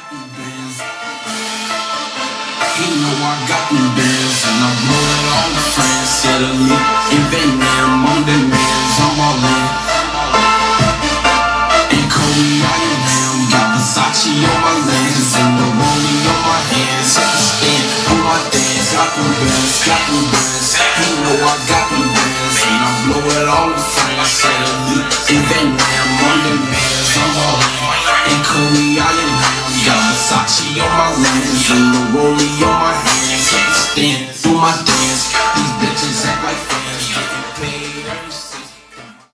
them bands. He know I got them bands, and I blow it all the friends. Italy in Vietnam, on the mans, on my land. And Kobe, I am him. Got Versace on my lens, and the rollie on my hands. At the stand, on my dance, got them bands, got them bands. He know I got them bands, and I blow it all the friends. Italy in Vietnam, on the mans, on my land. And Kobe, I am him. Got Versace on my lens, and the rollie on my hands. At the stand, on my